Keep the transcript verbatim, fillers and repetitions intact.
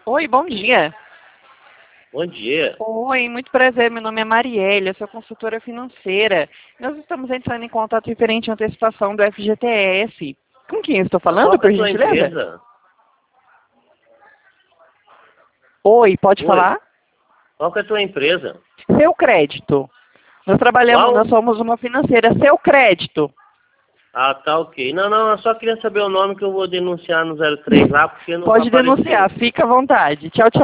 Oi, bom dia. Bom dia. Oi, muito prazer. Meu nome é Marielle, eu sou consultora financeira. Nós estamos entrando em contato referente à antecipação do F G T S. Com quem eu estou falando, Qual que é por a tua gentileza? empresa? Oi, pode Oi. falar? Qual que é a tua empresa? Seu crédito. Nós trabalhamos, Qual? nós somos uma financeira. Seu crédito. Ah, tá ok. Não, não, eu só queria saber o nome que eu vou denunciar no zero três lá, porque não Pode apareceu. denunciar, fica à vontade. Tchau, tchau.